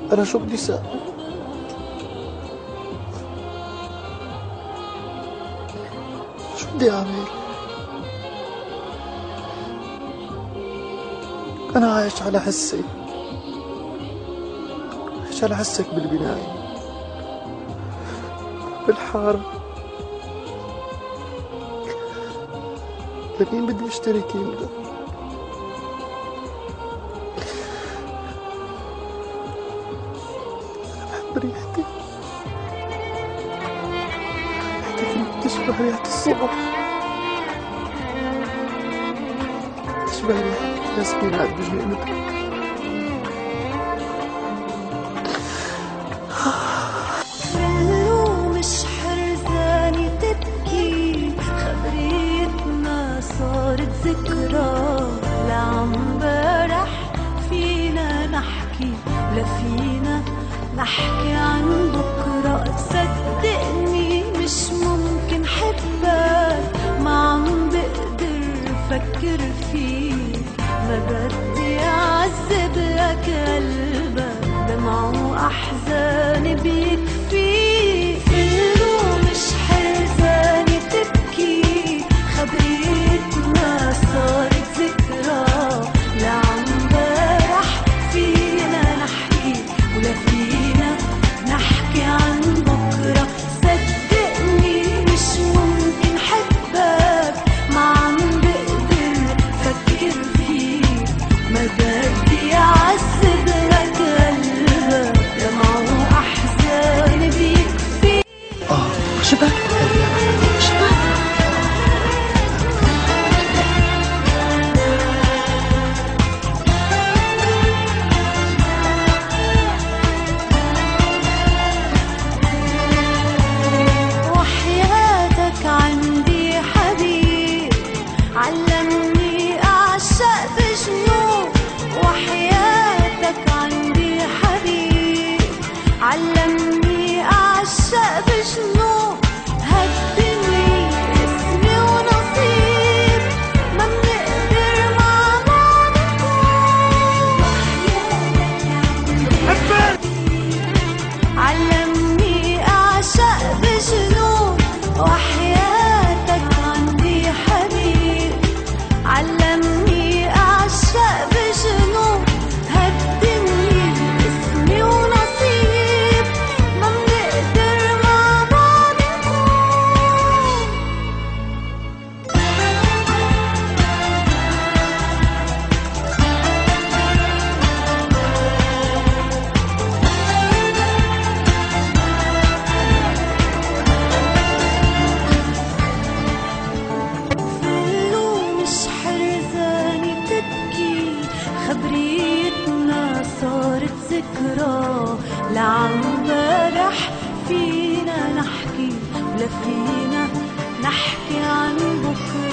أنا شو بدي ساوي؟ شو بدي أعمل؟ أنا عايش على حسي، عايش على حسك بالبناية بالحارة. لمين بدي اشتري كيمدا؟ أنا بحب ريحتك، ريحتك تشبه ريحة الصبح، تشبه ريحة ياسمينات بجنينتك. مش حرزاني تبكي، خبريتنا صارت ذكرى لعمبارح. فينا نحكي ولا فينا نحكي عن بكرة. صدقني مش ممكن حبك، ما عم بقدر فكر فيك. ما بدي أعذب لك قلبك، دمع وأحزان بيكفيك. قلو مش حرزاني تبكي، خبريتنا صارت ذكرى لعمبارح. فينا نحكي ولا فينا نحكي عن بكرة. صدقني مش ممكن حبك، ما عم بقدر فكر فيك. ما بدي أعذب لك قلبك، دمع وأحزان بيكفيك. شبك شبك وحياتك عندي حبيب، علمني أعشق بجنون. وحياتك عندي حبيب، علمني أعشق بجنون. هالدنيا اسمي ونصيب، ما بنقدر مع بعض نكون. علمني أعشق بجنون. وحياتك عندي حبيب، علمني أعشق بجنون. هالدنيا اسمي ونصيب، ما بنقدر مع بعض نكون. قلو مش حرزاني تبكي، خبريتنا صارت ذكرى لعمبارح. فينا نحكي ولا فينا نحكي عن بكرة.